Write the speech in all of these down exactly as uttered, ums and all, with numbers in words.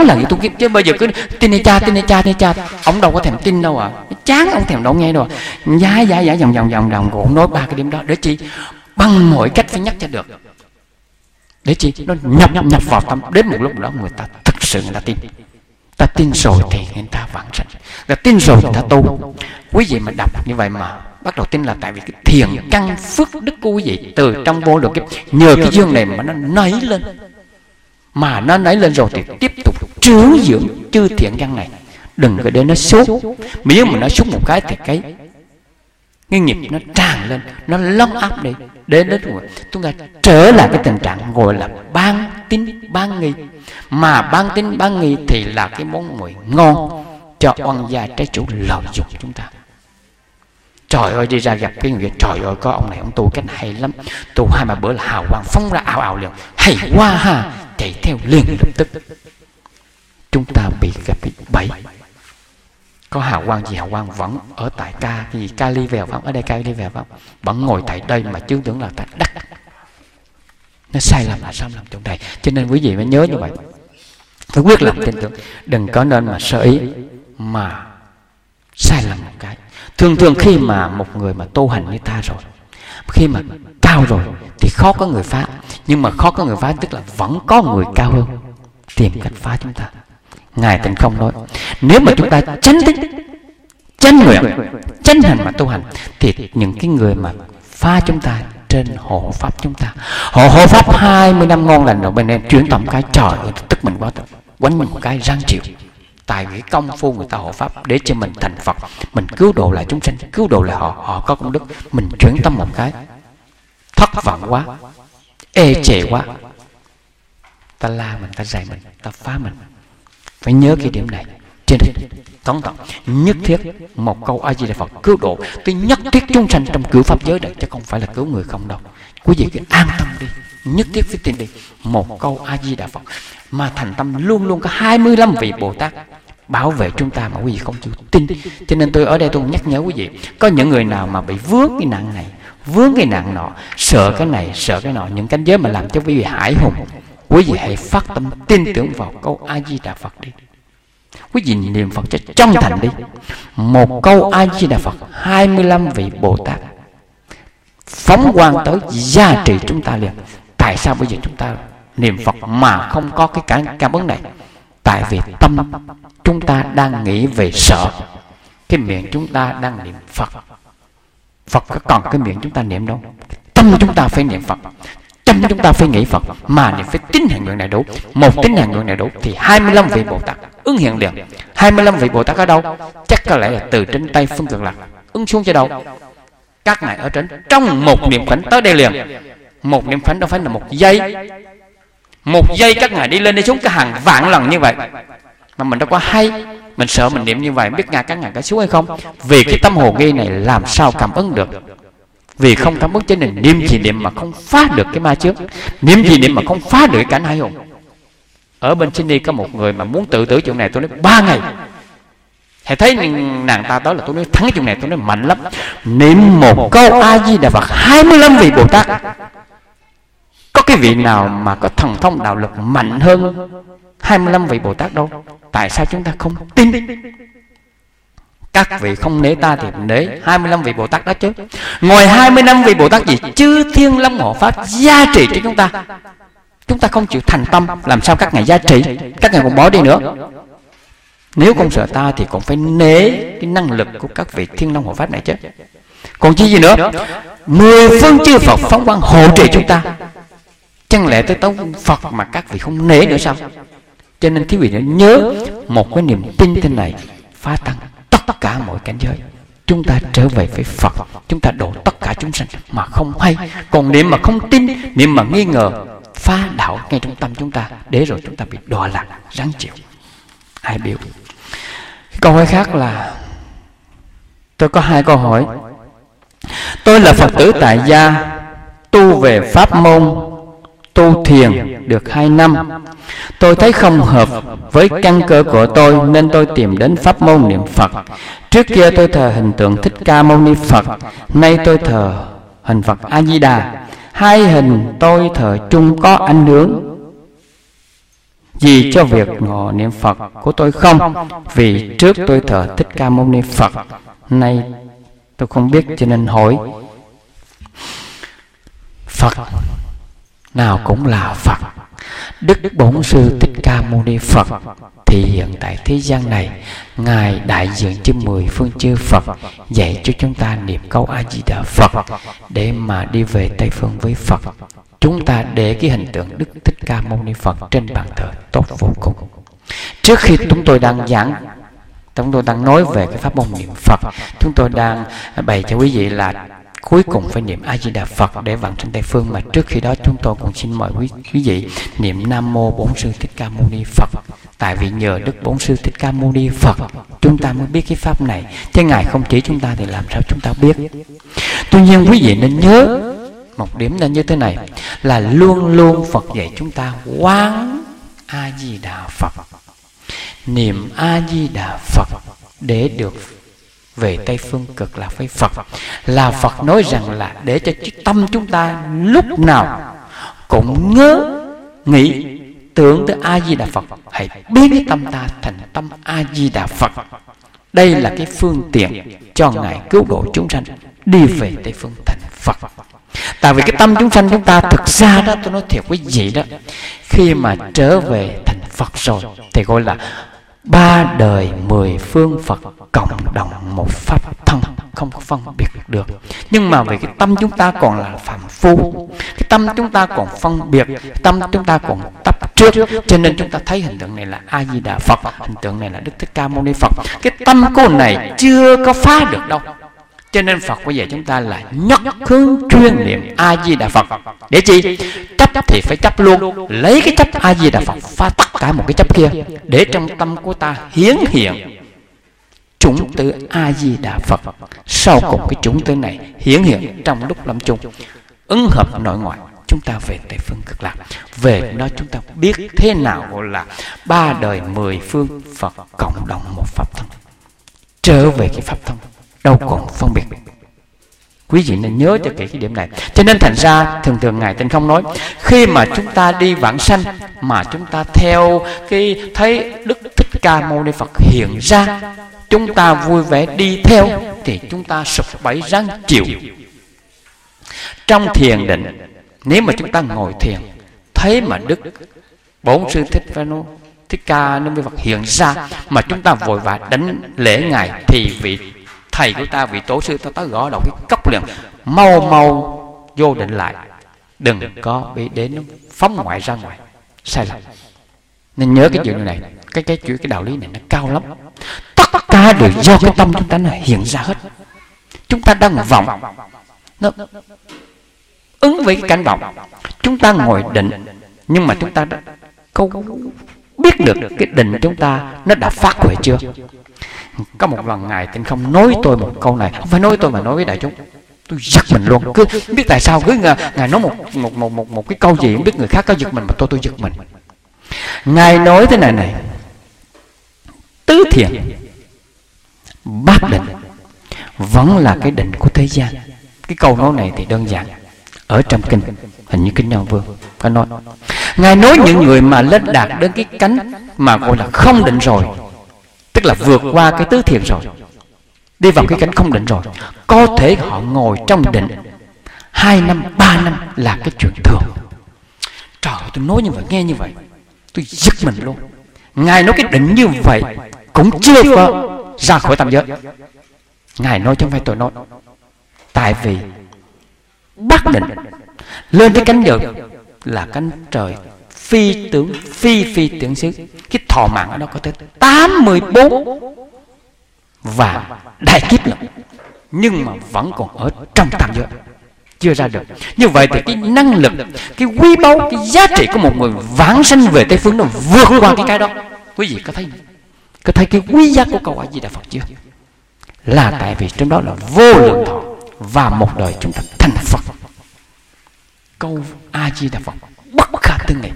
lần tu kiếp, chứ bây giờ cứ tin hay cha tin hay cha tin hay cha, ông đâu có thèm tin đâu à, chán ông thèm đâu nghe đâu, giá giá giá vòng vòng vòng vòng cũng nói ba cái điểm đó để chi, bằng mọi cách phải nhắc cho được, để chi nó nhập nhập nhập vào tâm, đến một lúc đó người ta thực sự người ta tin, ta tin rồi thì người ta vãng sanh, ta tin rồi người ta tu. Quý vị mà đọc như vậy mà bắt đầu tin là tại vì cái thiện căn phước đức của quý vị từ trong vô lượng kiếp, nhờ cái dương này mà nó nảy lên, mà nó nảy lên rồi thì tiếp tục trữ dưỡng chư thiện căn này, đừng có để nó sốt. Nếu mà nó sốt một cái thì cái cái nghiệp nó tràn lên, nó lấn áp đi, đến đến rồi chúng ta trở lại cái tình trạng gọi là ban tín ban nghi. Mà ban tín ban nghi thì là cái món mồi ngon cho oan gia trái chủ lợi dụng chúng ta. Trời ơi, đi ra gặp cái người, trời ơi có ông này ông tu cách hay lắm, tu hai ba bữa là hào quang phóng ra ảo ảo liền, hay quá ha, chạy theo liền lập tức. Chúng ta bị gặp cái bẫy. Có hào quang gì, hào quang vẫn ở tại ca cái gì ca ly vèo không, ở đây ca ly vèo không, vẫn ngồi tại đây mà chứ tưởng là tại đất. Nó sai lầm là sai lầm trong đây. Cho nên quý vị phải nhớ như vậy, phải quyết lòng tin tưởng, đừng có nên mà sơ ý mà sai lầm một cái. Thường thường khi mà một người mà tu hành như ta rồi, khi mà cao rồi thì khó có người phá, nhưng mà khó có người phá tức là vẫn có người cao hơn tìm cách phá chúng ta. Ngài Tịnh Không nói, nếu mà chúng ta chánh tính, chánh nguyện, chánh hành mà tu hành, thì những cái người mà phá chúng ta trên hộ pháp chúng ta, họ hộ pháp hai mươi năm ngon lành rồi bên em chuyển tầm cái, trời ơi tức mình quá, quánh mình một cái răng chịu. Tại vì công phu người ta hộ pháp để cho mình thành Phật, mình cứu độ lại chúng sanh, cứu độ lại họ, họ có công đức, mình chuyển tâm một cái thất vọng quá, ê chề quá, ta la mình, ta dạy mình, ta phá mình. Phải nhớ cái điểm này. Trên đây tóm tận nhất thiết một câu A Di Đà Phật cứu độ, tôi nhất thiết chúng sanh trong cửu pháp giới này, chứ không phải là cứu người không đâu. Quý vị cứ an tâm đi, nhất thiết phải tin đi. Một câu A Di Đà Phật mà thành tâm luôn luôn có hai mươi lăm vị Bồ Tát bảo vệ chúng ta mà quý vị không chịu tin. Cho nên tôi ở đây tôi nhắc nhớ quý vị, có những người nào mà bị vướng cái nạn này, vướng cái nạn nọ, sợ cái này, sợ cái nọ, những cảnh giới mà làm cho quý vị hải hùng, quý vị hãy phát tâm tin tưởng vào câu A Di Đà Phật đi. Quý vị niệm Phật cho chân thành đi. Một câu A Di Đà Phật, hai mươi lăm vị Bồ Tát phóng quang tới gia trị chúng ta liền. Tại sao bây giờ chúng ta niệm Phật mà không có cái cảm, cảm ứng này? Tại vì tâm chúng ta đang nghĩ về sợ, cái miệng chúng ta đang niệm Phật. Phật có còn cái miệng chúng ta niệm đâu, tâm chúng ta phải niệm Phật, tâm chúng ta phải nghĩ Phật, mà niệm phải tín hành nguyện này đủ. Một tín hành nguyện này đủ thì hai mươi lăm vị Bồ Tát ứng hiện liền. Hai mươi lăm vị Bồ Tát ở đâu? Chắc có lẽ là từ trên Tây Phương Cực Lạc ứng xuống cho đâu? Các ngài ở trên, trong một niệm khánh tới đây liền. Một niệm khánh đâu phải là một giây, một giây các ngài đi lên đi xuống cả hàng vạn lần như vậy, mà mình đâu có hay. Mình sợ mình niệm như vậy biết ngài các ngài có xuống hay không. Vì cái tâm hồ nghi này làm sao cảm ứng được. Vì không cảm ứng cho nên niệm gì niệm mà không phá được cái ma trước, niệm gì niệm mà không phá được cái cảnh hai hùng. Ở bên Sydney có một người mà muốn tự tử chuyện này, tôi nói ba ngày. Hãy thấy nàng ta đó là tôi nói thắng chuyện này, tôi nói mạnh lắm. Niệm một câu A Di Đà Phật hai mươi lăm vị Bồ Tát. Có cái vị nào mà có thần thông đạo lực mạnh hơn hai mươi lăm vị Bồ Tát đâu? Tại sao chúng ta không tin? Các vị không nể ta thì nể hai mươi lăm vị Bồ Tát đó chứ. Ngoài hai mươi lăm vị Bồ Tát gì chư thiên long hộ pháp gia trị cho chúng ta, chúng ta không chịu thành tâm, làm sao các ngài gia trị? Các ngài còn bỏ đi nữa. Nếu không sợ ta thì cũng phải nể cái năng lực của các vị thiên long hộ pháp này chứ. Còn chi gì nữa? Mười phương chư Phật phóng quang hộ trì chúng ta. Chẳng lẽ tới tấu Phật mà các vị không nể nữa sao? Cho nên quý vị nhớ một cái niềm tin thế này phá tăng tất cả mọi cảnh giới. Chúng ta trở về với Phật, chúng ta độ tất cả chúng sanh mà không hay. Còn niệm mà không tin, niệm mà nghi ngờ, phá đạo ngay trong tâm chúng ta, để rồi chúng ta bị đọa lạc ráng chịu. Ai biểu. Câu hỏi khác là, tôi có hai câu hỏi. Tôi là Phật tử tại gia, tu về pháp môn tu thiền được hai năm. Tôi thấy không hợp với căn cơ của tôi nên tôi tìm đến pháp môn niệm Phật. Trước kia tôi thờ hình tượng Thích Ca Mâu Ni Phật, nay tôi thờ hình Phật A Di Đà. Hai hình tôi thờ chung có ảnh hưởng, gì cho việc ngộ niệm Phật của tôi không? Vì trước tôi thờ Thích Ca Mâu Ni Phật, nay tôi không biết cho nên hỏi. Phật nào cũng là Phật. Đức Bổn Sư Thích Ca Mâu Ni Phật thì hiện tại thế gian này, Ngài đại diện cho mười phương chư Phật, dạy cho chúng ta niệm câu A Di Đà Phật để mà đi về Tây Phương với Phật. Chúng ta để cái hình tượng Đức Thích Ca Mâu Ni Phật trên bàn thờ tốt vô cùng. Trước khi chúng tôi đang giảng, chúng tôi đang nói về cái pháp môn niệm Phật, chúng tôi đang bày cho quý vị là cuối cùng phải niệm A Di Đà Phật để vãng sanh Tây Phương. Mà trước khi đó chúng tôi cũng xin mời quý, quý vị niệm Nam Mô Bổn Sư Thích Ca Mâu Ni Phật. Tại vì nhờ Đức Bổn Sư Thích Ca Mâu Ni Phật chúng ta mới biết cái pháp này, chứ Ngài không chỉ chúng ta thì làm sao chúng ta biết. Tuy nhiên quý vị nên nhớ một điểm là như thế này, là luôn luôn Phật dạy chúng ta quán A Di Đà Phật, niệm A Di Đà Phật để được về Tây Phương Cực Lạc với Phật. Là Phật nói rằng là để cho tâm chúng ta lúc nào cũng nhớ nghĩ tưởng tới A Di Đà Phật, hãy biến cái tâm ta thành tâm A Di Đà Phật. Đây là cái phương tiện cho Ngài cứu độ chúng sanh đi về Tây Phương thành Phật. Tại vì cái tâm chúng sanh chúng ta thực ra đó, tôi nói thiệt quý vị đó, khi mà trở về thành Phật rồi thì gọi là ba đời mười phương Phật cộng đồng một pháp thân, không có phân biệt được. Nhưng mà vì cái tâm chúng ta còn là phàm phu, cái tâm chúng ta còn phân biệt, cái tâm chúng ta còn chấp trước, cho nên chúng ta thấy hình tượng này là A Di Đà Phật, hình tượng này là Đức Thích Ca Mâu Ni Phật. Cái tâm cô này chưa có phá được đâu, cho nên Phật bây giờ chúng ta là nhất hướng chuyên niệm A Di Đà Phật. Để chi? Chấp thì phải chấp luôn, lấy cái chấp A Di Đà Phật phá tất cả một cái chấp kia, để trong tâm của ta hiển hiện chủng tử A Di Đà Phật. Sau cùng cái chủng tử này hiển hiện trong lúc lâm chung, ứng hợp nội ngoại, chúng ta về Tây Phương Cực Lạc. Về đó chúng ta biết thế nào gọi là ba đời mười phương Phật cộng đồng một pháp thân, trở về cái pháp thân đâu còn phân biệt. Quý vị nên nhớ cho kỹ cái điểm này. Cho nên thành ra thường thường Ngài Tinh Không nói, khi mà chúng ta đi vãng sanh mà chúng ta theo cái thấy Đức Thích Ca Mâu Ni Phật hiện ra, chúng ta vui vẻ đi theo, thì chúng ta sụp bẫy ráng chịu. Trong thiền định, nếu mà chúng ta ngồi thiền thấy mà Đức Bổn Sư Thích Thích Ca Mâu Ni Phật hiện ra mà chúng ta vội vã đánh lễ Ngài, thì vị thầy của ta, vị tổ sư ta tới gõ đầu cái cốc liền, mau mau vô định lại, đừng có bị đến nó phóng ngoại ra ngoài. Sai lầm. Nên nhớ cái chuyện này, cái cái chuyện cái đạo lý này nó cao lắm. Tất cả đều do cái tâm chúng ta nó hiện ra hết. Chúng ta đang vọng, nó ứng với cái cảnh vọng. Chúng ta ngồi định, nhưng mà chúng ta đã có biết được cái định chúng ta nó đã phát huệ chưa? Có một lần Ngài Tinh Không nói tôi một câu này, không phải nói tôi mà nói với đại chúng, tôi giật mình luôn. Cứ biết tại sao cứ Ngài nói một một một một một cái câu gì không biết người khác có giật mình mà tôi tôi giật mình. Ngài nói thế này này: tứ thiền bát định vẫn là cái định của thế gian. Cái câu nói này thì đơn giản, ở trong kinh, hình như kinh Nhân Vương có nói. Ngài nói những người mà lên đạt đến cái cánh mà gọi là không định rồi, tức là vượt qua cái tứ thiền rồi, đi vào cái cánh không định rồi, có thể họ ngồi trong định hai năm, ba năm là cái chuyện thường. Trời ơi, tôi nói như vậy, nghe như vậy tôi giật mình luôn. Ngài nói cái định như vậy cũng chưa có ra khỏi tam giới. Ngài nói chứ không phải tôi nói. Tại vì bắt định lên cái cánh được là cánh trời phi tưởng, phi phi tưởng xứ. Cái thọ mạng ở đó có tới tám mươi bốn và đại kiếp lận, nhưng mà vẫn còn ở trong tam giới, chưa ra được. Như vậy thì cái năng lực, cái quý báu, cái giá trị của một người vãng sanh về Tây Phương nó vượt qua cái cái đó. Quý vị có thấy có thấy cái quý giá của câu A Di Đà Phật chưa? Là tại vì trong đó là vô lượng thọ và một đời chúng ta thành Phật. Câu A Di Đà Phật bất khả tư nghị.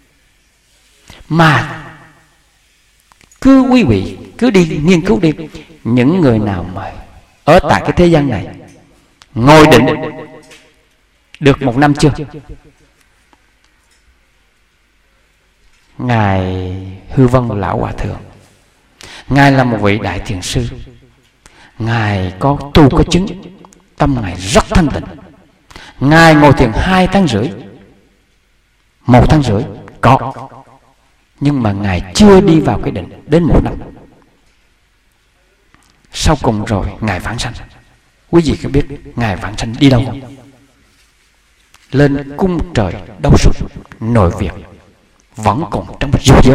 Mà cứ quý vị cứ đi nghiên cứu đi, những người nào mà ở tại cái thế gian này ngồi định được một năm chưa? Ngài Hư Vân Lão Hòa Thượng, Ngài là một vị đại thiền sư. Ngài có tu có chứng, tâm Ngài rất thanh tịnh. Ngài ngồi thiền hai tháng rưỡi, một tháng rưỡi có, nhưng mà Ngài chưa đi vào cái định đến một năm. Sau cùng rồi Ngài vãng sanh. Quý vị có biết Ngài vãng sanh đi đâu không? Lên cung trời Đấu Xuất, nội Việt, vẫn còn trong dục giới.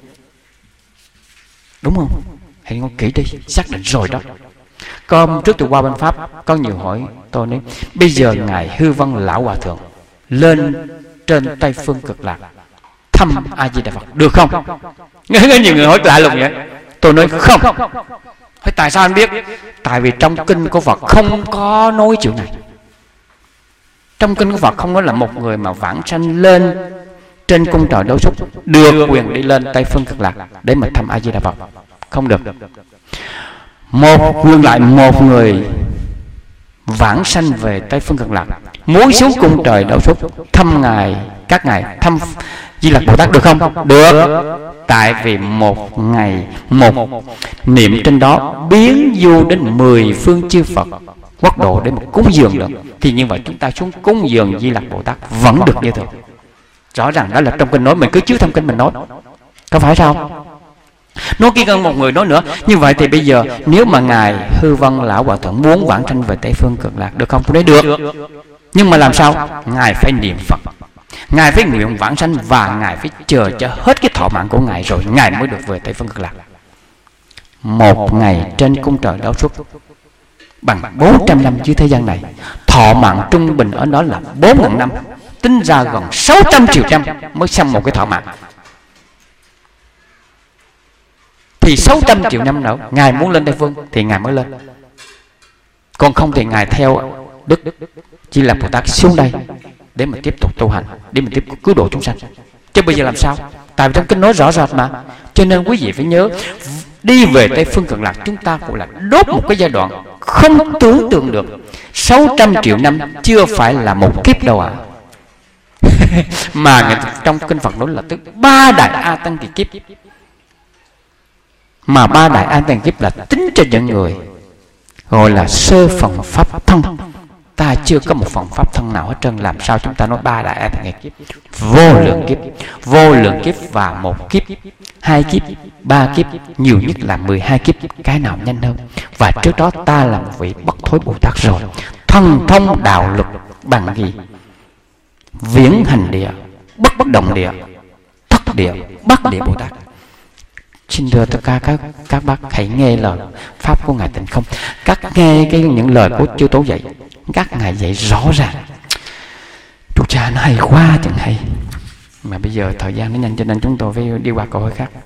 Đúng không? Hãy nghe kỹ đi, xác định rồi đó. Còn trước tôi qua bên Pháp, có nhiều hỏi tôi nói, bây giờ Ngài Hư Vân Lão Hòa Thượng lên trên Tây Phương Cực Lạc thăm A Di Đà Phật được không? Nghe nhiều người hỏi lạ lùng vậy. Tôi nói không. Hỏi tại sao anh biết? Tại vì trong kinh của Phật không có nói chuyện này. Trong kinh của Phật không nói là một người mà vãng sanh lên trên cung trời Đấu Xuất được quyền đi lên Tây Phương Cực Lạc để mà thăm A Di Đà Phật. Không được. Một ngược lại, một người vãng sanh về Tây Phương Cực Lạc muốn xuống cung trời Đấu Xuất thăm ngài, các ngài thăm Di Lặc Bồ Tát được không? Được. Tại vì một ngày một niệm trên đó biến vô đến mười phương chư Phật quốc độ để mà cúng dường được, thì như vậy chúng ta xuống cúng dường Di Lặc Bồ Tát vẫn được như thường. Rõ ràng đó là trong kinh nói, mình cứ chiếu thông kinh mình nói, có phải sao? Nói kia hơn một người nói nữa. Như vậy thì bây giờ nếu mà Ngài Hư Vân Lão Hòa Thượng muốn vãng sanh về Tây Phương Cực Lạc được không? Tôi nói được. Nhưng mà làm sao? Ngài phải niệm Phật, Ngài phải nguyện vãng sanh, và Ngài phải chờ cho hết cái thọ mạng của Ngài rồi Ngài mới được về Tây Phương Cực Lạc. Một ngày trên cung trời Đấu Xuất bằng bốn trăm năm dưới thế gian này, thọ mạng trung bình ở đó là bốn ngàn năm, tính ra gần sáu trăm triệu năm mới xong một cái thọ mạng. Thì sáu trăm triệu năm nữa Ngài muốn lên Tây Phương thì Ngài mới lên, còn không thì Ngài theo Đức Di Lặc Bồ Tát xuống đây để mà tiếp tục tu hành, để mình tiếp tục cứu độ chúng sanh. Chứ bây giờ làm sao? Tại vì trong kinh nói rõ rệt mà. Cho nên quý vị phải nhớ, đi về Tây Phương Cực Lạc chúng ta cũng là đốt một cái giai đoạn không tưởng tượng được. Sáu trăm triệu năm chưa phải là một kiếp đâu ạ. À. Mà trong kinh Phật nói là tới ba đại A Tăng Kỳ kiếp. Mà ba đại A Tăng kiếp là tính cho những người gọi là sơ phần pháp thân. Ta chưa có một phần pháp thân nào hết trơn, làm sao chúng ta nói ba đại A Tăng kiếp? Vô lượng kiếp, vô lượng kiếp và một kiếp, hai kiếp, ba kiếp, nhiều nhất là mười hai kiếp, cái nào nhanh hơn? Và trước đó ta là một vị bất thối Bồ Tát rồi, thần thông đạo lực bằng gì? Viễn hành địa, bất bất động địa, thất địa, bất địa Bồ Tát. Xin thưa tất cả các các bác hãy nghe lời pháp của Ngài Tịnh Không, các nghe cái những lời của chư Tổ dạy, các ngài dạy rõ ràng. Chú cha nó hay quá chẳng hay. Mà bây giờ thời gian nó nhanh cho nên chúng tôi phải đi qua câu hỏi khác.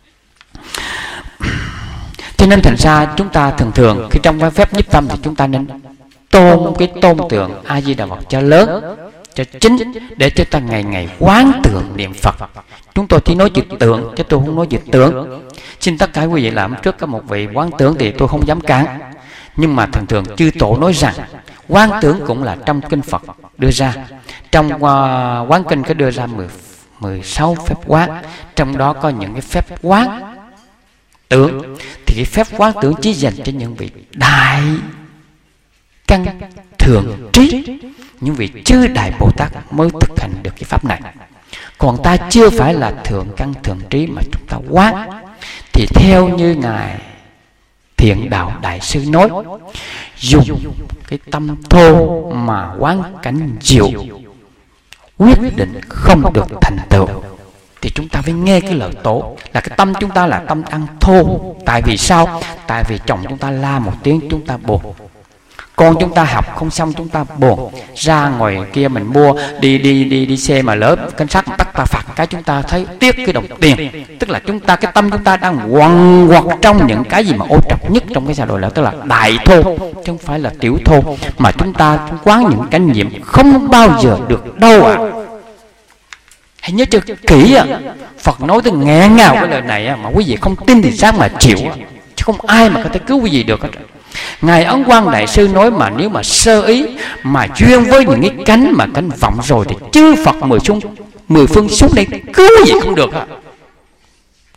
Cho nên thành ra chúng ta thường thường khi trong phép nhiếp tâm thì chúng ta nên tôn cái tôn tượng A Di Đà Phật cho lớn, cho chính, để cho ta ngày ngày quán tưởng niệm Phật. Chúng tôi chỉ nói chữ tượng chứ tôi không nói chữ tưởng. Xin tất cả quý vị làm trước có một vị quán tưởng thì tôi không dám cản. Nhưng mà thường thường chư Tổ nói rằng quán tưởng cũng là trong kinh Phật đưa ra. Trong uh, quán kinh có đưa ra mười sáu phép quán, trong đó có những cái phép quán tưởng. Thì cái phép quán tưởng chỉ dành cho những vị đại căn thường trí, những vị chư đại Bồ Tát mới thực hành được cái pháp này. Còn ta chưa phải là thượng căn thường trí mà chúng ta quán. Thì theo như Ngài Thiện Đạo Đại Sư nói, dùng cái tâm thô mà quán cảnh diệu, quyết định không được thành tựu. Thì chúng ta phải nghe cái lời Tổ là cái tâm chúng ta là tâm ăn thô. Tại vì sao? Tại vì chồng chúng ta la một tiếng chúng ta buồn, con chúng ta học không xong chúng ta buồn, ra ngoài kia mình mua đi đi đi đi xe mà lỡ cảnh sát bắt ta phạt cái chúng ta thấy tiếc cái đồng tiền. Tức là chúng ta cái tâm chúng ta đang quằn quật trong những cái gì mà ô trọc nhất trong cái xã hội, là tức là đại thô chứ không phải là tiểu thô. Mà chúng ta quán những cái niệm không bao giờ được đâu ạ. À. Hãy nhớ cho kỹ ạ. À. Phật nói tới nghẹn ngào cái lời này à, mà quý vị không tin thì sáng mà chịu à. Chứ không ai mà có thể cứu quý vị được hết. Ngài Ấn Quang Đại Sư nói mà nếu mà sơ ý mà duyên với những cái cánh mà cánh vọng rồi thì chư Phật mười xuống mười phương xuống đây cứu gì không được.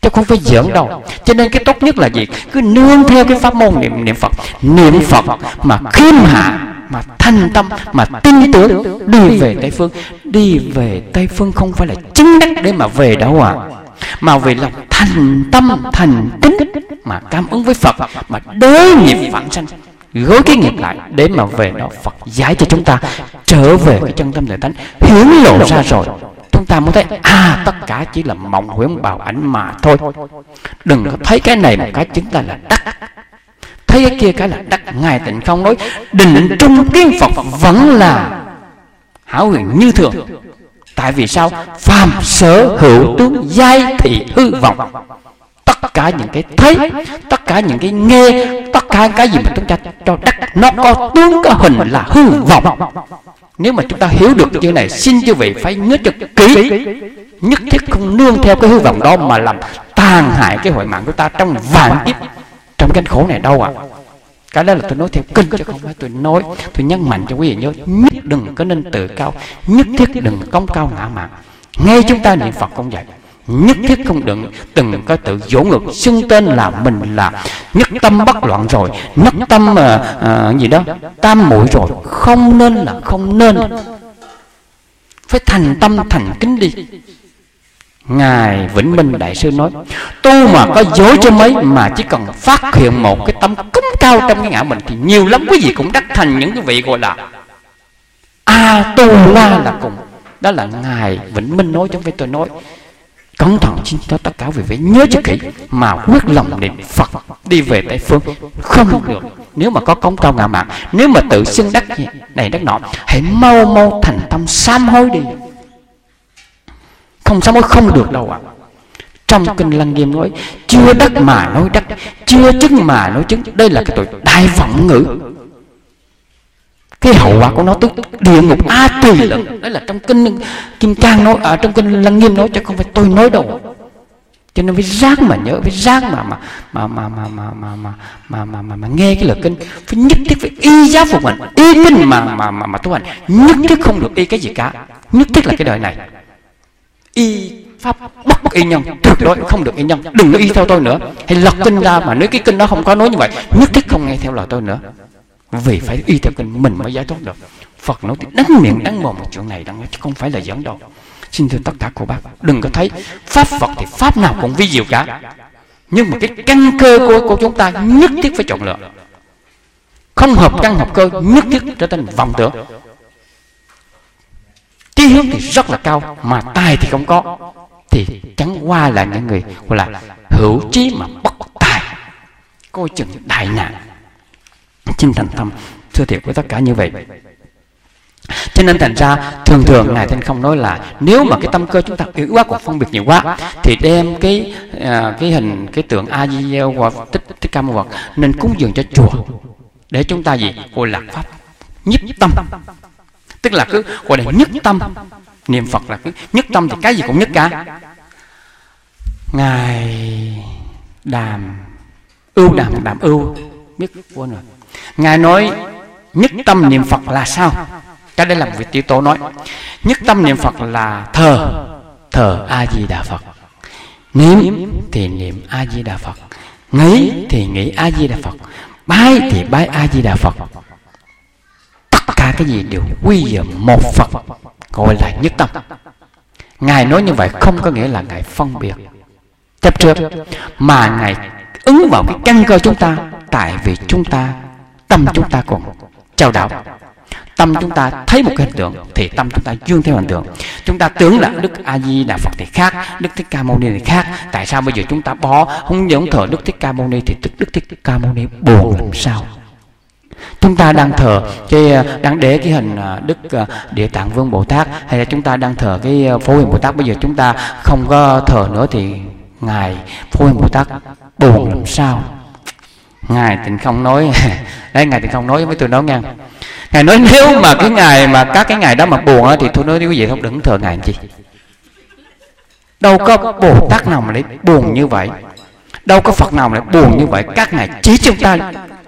chứ không phải giỡn đâu. Cho nên cái tốt nhất là gì? Cứ nương theo cái pháp môn niệm niệm Phật, niệm Phật mà khiêm hạ, mà thành tâm, mà tin tưởng, đi về Tây Phương. Đi về Tây Phương không phải là chứng đắc để mà về đâu à, mà vì lòng thành tâm thành kính mà cảm ứng với Phật, mà đối nghiệp vãng sanh, gối cái nghiệp lại để mà về đó. Phật giải cho chúng ta trở về cái chân tâm tự tánh, hiển lộ ra rồi chúng ta mới thấy à, tất cả chỉ là mộng huyễn bào ảnh mà thôi. Đừng có thấy cái này một cái chúng ta là đắc, thấy cái kia cái là đắc. Ngài Tịnh Không nói định trung kiến Phật vẫn là hảo huyền như thường. Tại vì sao? Phàm sở hữu tướng giai thị hư vọng. Tất cả những cái thấy, tất cả những cái nghe, tất cả cái gì mà chúng ta cho đắc, nó có tướng có hình là hư vọng. Nếu mà chúng ta hiểu được chữ này, xin chư vị phải nhớ cho kỹ, nhất thiết không nương theo cái hư vọng đó mà làm tàn hại cái hội mạng của ta trong vạn kiếp, trong cái khổ này đâu ạ. À. Cái đó là tôi nói theo kinh chứ không phải tôi nói. Tôi nhấn mạnh cho quý vị nhớ, nhất đừng có nên tự cao, nhất thiết đừng cống cao ngã mạn. Ngay chúng ta niệm Phật cũng vậy, nhất thiết không đừng từng có tự dỗ ngược, xưng tên là mình là nhất tâm bất loạn rồi, nhất tâm mà à, gì đó tam muội rồi. Không nên là không nên, phải thành tâm thành kính đi. Ngài Vĩnh Minh Đại Sư nói, tu mà có dối cho mấy, mà chỉ cần phát hiện một cái tâm cúng cao trong cái ngã mình thì nhiều lắm quý vị cũng đắc thành những cái vị gọi là A Tu La là cùng. Đó là Ngài Vĩnh Minh nói, chứ không phải tôi nói. Cẩn thận xin cho tất cả quý vị nhớ cho kỹ, mà quyết lòng niệm Phật đi về Tây Phương không được. Nếu mà có cống cao ngã mạn, nếu mà tự xưng đắc này đắc nọ, hãy mau mau thành tâm sám hối đi. Không sám hối không được đâu ạ. À. Trong kinh Lăng Nghiêm nói, chưa đắc mà nói đắc, chưa chứng mà nói chứng. Đây là cái tội đại vọng ngữ. Cái hậu quả của nó tức địa ngục A Tỳ lận. Đấy là trong kinh Kim Cang nói, ở trong kinh Lăng Nghiêm nói, chứ không phải tôi nói đâu. Cho nên phải ráng mà nhớ, phải ráng mà mà mà mà mà mà mà mà mà mà, mà, mà nghe cái lời kinh, phải nhất thiết phải y giáo phục hành, y kinh mà mà mà mà tu hành, nhất thiết không được y cái gì cả. Nhất thiết là cái đời này y pháp bất y nhân, tuyệt đối không được y nhân. Đừng có y theo tôi nữa, hay lật kinh ra mà nếu cái kinh đó không có nói như vậy, nhất thiết không nghe theo lời tôi nữa, vì phải y theo kinh mình mới giải thoát được. Phật nói đắng miệng đắng mồm một chuyện này đang chứ không phải là giỡn đâu. Xin thưa tất cả cô bác, đừng có thấy pháp Phật thì pháp nào cũng vi diệu cả, nhưng mà cái căn cơ của, của chúng ta nhất thiết phải chọn lựa. Không hợp căn hợp cơ, nhất thiết trở thành vọng tưởng. Trí hướng thì rất là cao, mà tài thì không có, thì chẳng qua là những người gọi là hữu trí mà bất tài, coi chừng đại nạn. Xin thành tâm thưa thiệt với tất cả như vậy. Cho nên thành ra thường thường Ngài Thanh Không nói là nếu mà cái tâm cơ chúng ta yếu quá, còn phân biệt nhiều quá, thì đem cái à, cái hình cái tượng A Di hoặc Thích Thích Ca Mâu Phật nên cúng dường cho chùa, để chúng ta gì gọi là pháp nhiếp tâm, tức là cứ gọi là nhất tâm niệm Phật, là cứ nhất tâm thì cái gì cũng nhất cả. Ngài Đàm Ưu Đàm Đàm Ưu biết quên rồi, Ngài nói nhất tâm niệm Phật là sao? Cái đây là một vị tiểu tổ nói, nhất tâm niệm Phật là thờ thờ A Di Đà Phật, niệm thì niệm A Di Đà Phật, nghĩ thì nghĩ A Di Đà Phật, bái thì bái A Di Đà Phật. Tất cả cái gì đều quy về một Phật, gọi là nhất tâm. Ngài nói như vậy không có nghĩa là Ngài phân biệt chấp trước, mà Ngài ứng vào cái căn cơ chúng ta. Tại vì chúng ta tâm chúng ta còn trao đảo, tâm chúng ta thấy một cái hình tượng thì tâm chúng ta dương theo hình tượng. Chúng ta tưởng là Đức A Di Đà Phật thì khác, Đức Thích Ca Mâu Ni thì khác. Tại sao bây giờ chúng ta bỏ không giống thờ Đức Thích Ca Mâu Ni thì Đức Thích Ca Mâu Ni buồn làm sao? Chúng ta đang thờ cái đang để cái hình Đức Địa Tạng Vương Bồ Tát, hay là chúng ta đang thờ cái Phổ Hiền Bồ Tát, bây giờ chúng ta không có thờ nữa thì Ngài Phổ Hiền Bồ Tát buồn làm sao? Ngài Tịnh Không nói đấy, Ngài Tịnh Không nói với tôi nói nghe, Ngài nói nếu mà cái ngày mà các cái ngày đó mà buồn á, thì tôi nói với quý vị không đừng thờ Ngài chi. Đâu có Bồ Tát nào mà lại buồn như vậy, đâu có Phật nào mà lại buồn như vậy. Các ngài chỉ chúng ta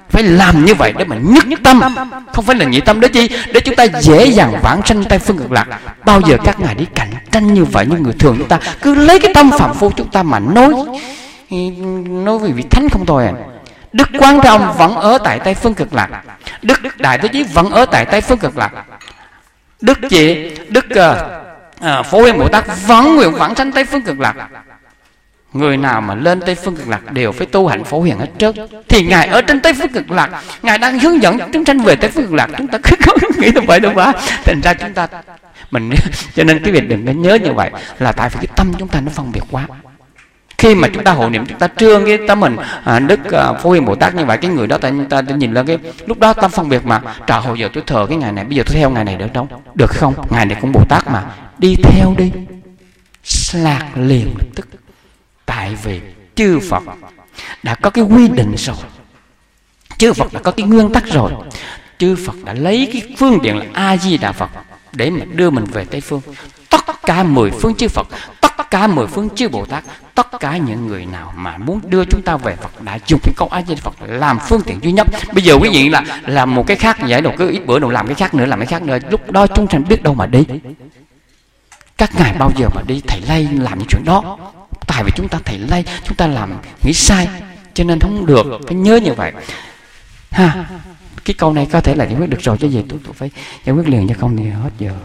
phải làm như vậy để mà nhất tâm, không phải là nhị tâm. Để chi? Để chúng ta dễ dàng vãng sanh Tây phương cực lạc. Bao giờ các ngài đi cạnh tranh như vậy, như người thường chúng ta cứ lấy cái tâm phạm phu chúng ta mà nói nói về vị thánh không thôi à. Đức Quán Thế Âm vẫn ở tại Tây phương cực lạc, Đức Đại Thế Chí vẫn ở tại Tây phương cực lạc, Đức chị Đức uh, Phổ Hiền Bồ Tát vẫn nguyện vãng sanh Tây phương cực lạc. Người nào mà lên Tây phương cực lạc đều phải tu hạnh Phổ Hiền hết trơn. Thì ngài ở trên Tây phương cực lạc, ngài đang hướng dẫn chúng sanh về Tây phương cực lạc. Chúng ta cứ nghĩ như vậy đâu mà. Thành ra chúng ta mình cho nên cái việc đừng có nhớ như vậy, là tại vì cái tâm chúng ta nó phân biệt quá. Khi mà chúng ta hộ niệm, chúng ta trương cái tâm mình à, Đức à, Phổ Hiền Bồ Tát như vậy, cái người đó ta, ta, ta nhìn lên cái lúc đó tâm phân biệt mà trời, hồi giờ tôi thờ cái ngày này, bây giờ tôi theo ngày này được đâu, được không? Ngày này cũng Bồ Tát mà, đi theo đi, lạc liền lập tức. Tại vì chư Phật đã có cái quy định rồi, chư Phật đã có cái nguyên tắc rồi, chư Phật đã lấy cái phương tiện là A Di Đà Phật để mà đưa mình về Tây phương. Tất cả mười phương chư Phật, tất cả mười phương chư Bồ Tát, tất cả những người nào mà muốn đưa chúng ta về Phật đã dùng cái câu A Di Đà Phật làm phương tiện duy nhất. Bây giờ quý vị là làm một cái khác, giải đồ cứ ít bữa đâu làm cái khác nữa, làm cái khác nữa, lúc đó chúng sanh biết đâu mà đi. Các ngài bao giờ mà đi thầy lay làm những chuyện đó? Tại vì chúng ta thầy lay, chúng ta làm nghĩ sai, cho nên không được. Phải nhớ như vậy ha. Cái câu này có thể là giải quyết được rồi, chứ gì tôi, tôi phải giải quyết liền, chứ không thì hết giờ.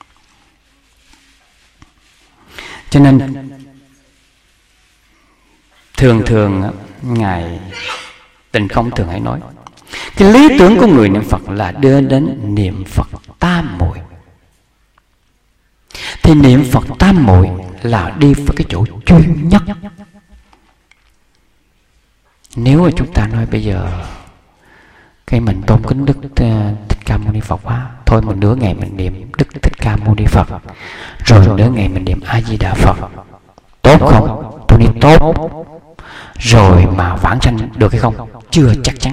Cho nên thường thường ngài Tịnh Không thường hay nói cái lý tưởng của người niệm Phật là đưa đến niệm Phật tam muội. Thì niệm Phật tam muội là đi vào cái chỗ chuyên nhất. Nếu mà chúng ta nói bây giờ cái mình tôn kính Đức Thích Ca Mâu Ni Phật quá, thôi một nửa ngày mình niệm Đức Thích Ca Mâu Ni Phật, rồi nửa ngày mình niệm A Di Đà Phật, tốt không? Tôi nói tốt. Rồi mà vãng sanh được hay không? Chưa chắc chắn.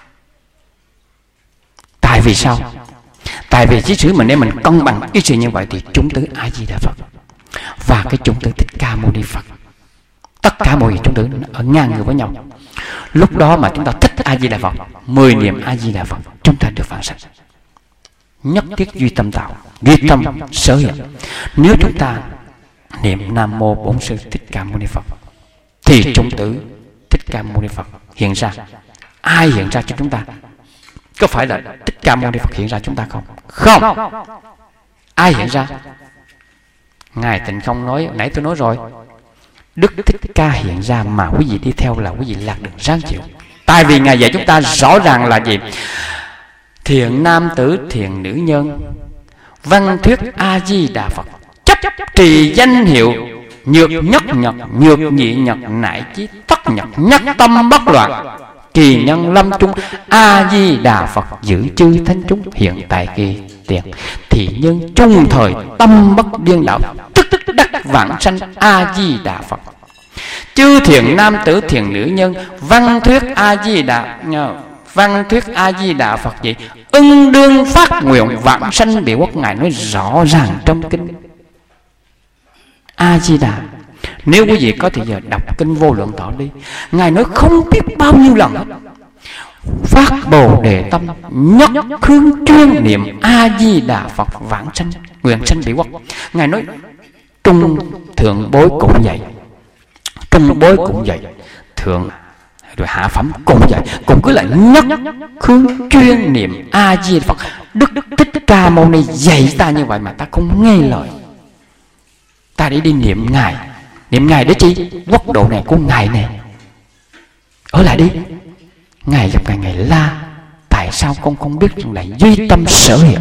Tại vì sao? Tại vì chỉ sử mình nếu mình cân bằng cái sự như vậy thì chúng tứ A Di Đà Phật và cái chúng tứ Thích Ca Mâu Ni Phật, tất cả mọi người chúng tứ ở ngang ngửa với nhau. Lúc đó mà chúng ta thích A Di Đà Phật, mười niệm A Di Đà Phật, chúng ta được vãng sanh. Nhất thiết duy tâm tạo, duy tâm sở hiện. Nếu chúng ta niệm Nam Mô Bổn Sư Thích Ca Mâu Ni Phật thì chúng tứ Thích Ca Mâu Ni Phật hiện ra. Ai hiện ra cho chúng ta? Có phải là Thích Ca Mâu Ni Phật hiện ra chúng ta không? Không. Ai hiện ra? Ngài Tịnh Không nói, nãy tôi nói rồi, Đức Thích Ca hiện ra mà quý vị đi theo là quý vị lạc đường ráng chịu. Tại vì Ngài dạy chúng ta rõ ràng là gì? Thiện nam tử, thiện nữ nhân, văn thuyết A Di Đà Phật, chấp trì danh hiệu, nhược nhất nhật, nhược nhị nhật, nại chí tất nhật, nhất tâm bất loạn, kỳ nhân lâm trung, A Di Đà Phật giữ chư thánh chúng hiện tại kỳ tiền, thì nhân trung thời tâm bất điên đảo, tức tức đắc vãng sanh A Di Đà Phật. Chư thiện nam tử, thiện nữ nhân, văn thuyết A Di Đà văn thuyết A Di Đà Phật gì ưng đương phát nguyện vãng sanh Địa Quốc. Ngài nói rõ ràng trong kinh A Di Đà. Nếu quý vị có thì giờ đọc kinh Vô Lượng Thọ đi, Ngài nói không biết bao nhiêu lần hết. Phát Bồ Đề tâm, nhất hướng chuyên niệm A Di Đà Phật vãng sanh nguyện sanh Địa Quốc. Ngài nói trung thượng bối cũng vậy, trung bối cũng vậy, thượng rồi hạ phẩm cũng vậy, cũng cứ là nhất hướng chuyên niệm A Di Đà Phật. Đức Thích Ca Mâu Ni dạy ta như vậy mà ta không nghe lời, ta để đi niệm Ngài. Niệm Ngài để chi? Quốc độ này của Ngài này, ở lại đi. Ngài gặp Ngài, Ngài la tại sao con không biết rằng lại duy tâm sở hiện?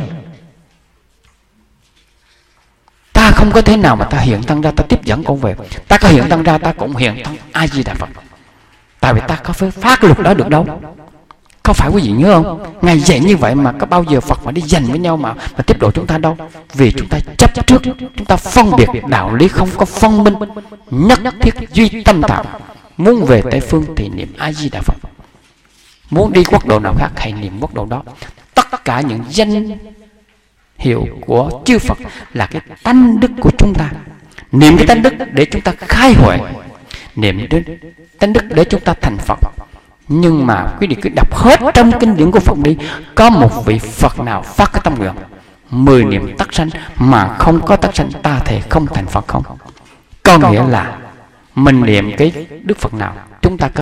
Ta không có thế nào mà ta hiện thân ra ta tiếp dẫn con về. Ta có hiện thân ra ta cũng hiện thân A Di Đà Phật. Tại vì ta có phải phát luật đó được đâu. Có phải quý vị nhớ không? Ngài dạy như vậy mà có bao giờ Phật mà đi giành với nhau mà, mà tiếp độ chúng ta đâu. Vì chúng ta chấp trước, chúng ta phân biệt đạo lý không có phân minh. Nhất thiết duy tâm tạo. Muốn về Tây Phương thì niệm A Di Đà Phật, muốn đi quốc độ nào khác hãy niệm quốc độ đó. Tất cả những danh hiệu của chư Phật là cái tánh đức của chúng ta. Niệm cái tánh đức để chúng ta khai huệ, niệm đến tánh đức để chúng ta thành Phật. Nhưng mà quý vị cứ đọc hết trong kinh điển của Phật đi, có một vị Phật nào phát cái tâm nguyện mười niệm tắc sanh mà không có tắc sanh, ta thể không thành Phật không? Có nghĩa là mình niệm cái Đức Phật nào, chúng ta